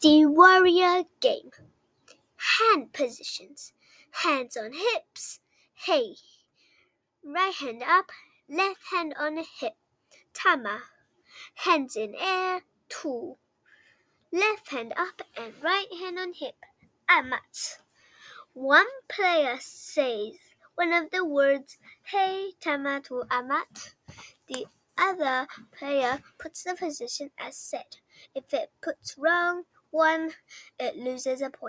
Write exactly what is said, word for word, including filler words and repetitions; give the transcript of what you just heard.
The warrior game. Hand positions. Hands on hips. Hey. Right hand up, left hand on hip. Tama. Hands in air. Tu. Left hand up and right hand on hip. Amat. One player says one of the words Hey, Tama, Tu, Amat. The other player puts the position as said. If it puts wrong one, it loses a point.